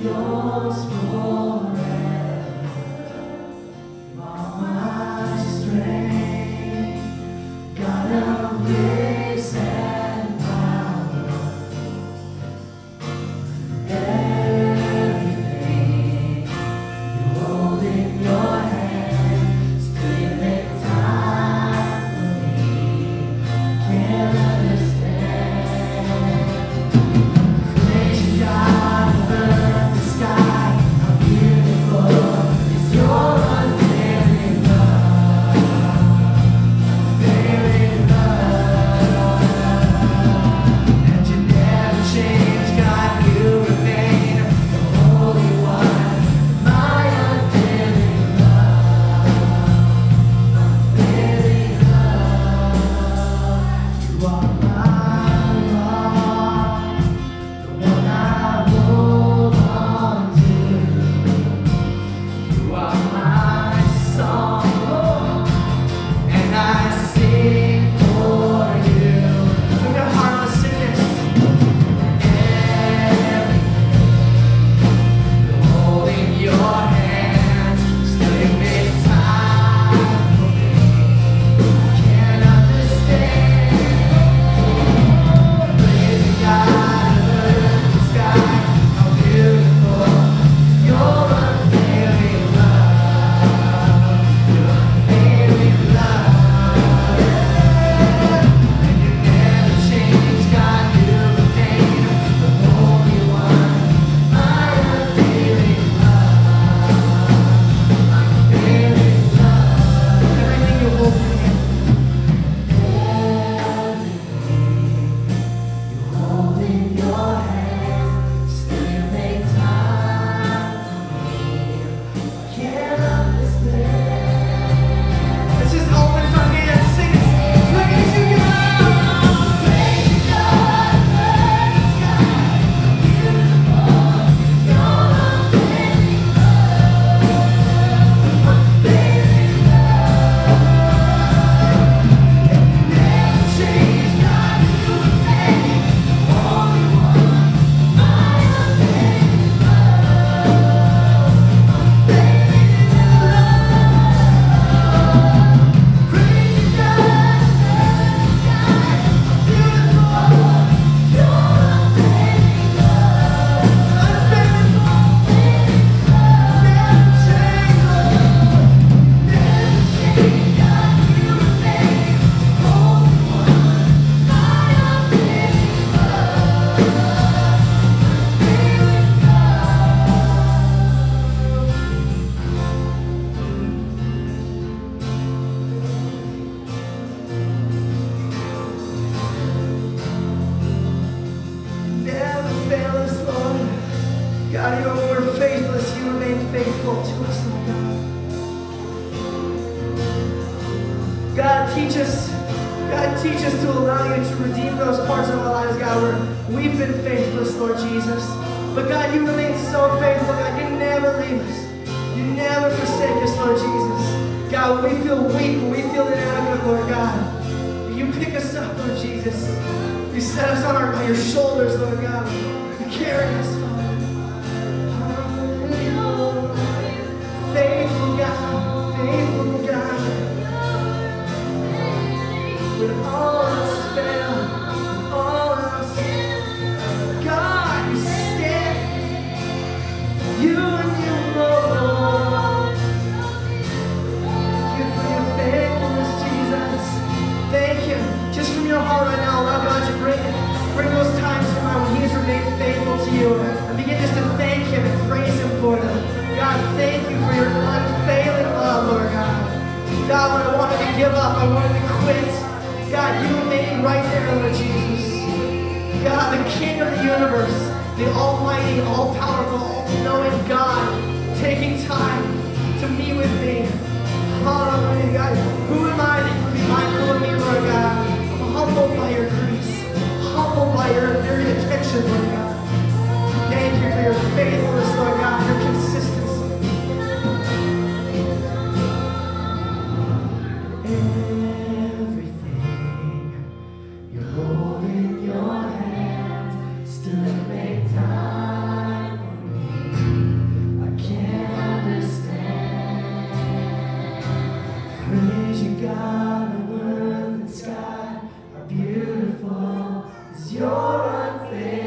God, even when we're faithless, you remain faithful to us, Lord God. God, teach us to allow you to redeem those parts of our lives, God, where we've been faithless, Lord Jesus. But God, you remain so faithful, God. You never leave us. You never forsake us, Lord Jesus. God, when we feel weak, when we feel inadequate, Lord God, you pick us up, Lord Jesus. You set us on your shoulders, Lord God. You carry us, Father. Faithful God, faithful God. When all else fails, all else, God, you stand. You and you alone. Thank you for your faithfulness, Jesus. Thank you. Just from your heart right now, allow God to bring those times to mind when He has remained faithful to you. And begin just to thank Him and praise Him for them. God, thank you for your unfailing love, Lord God. God, when I wanted to give up, I wanted to quit, God, you remain right there, Lord Jesus. God, the King of the universe, the almighty, all-powerful, all-knowing God, taking time to meet with me. Hallelujah, God. Who am I that you would be mindful of me, Lord God? I'm humbled by your grace, humbled by your very attention, Lord God. Thank you for your faithfulness, Lord God, your consistency. fail.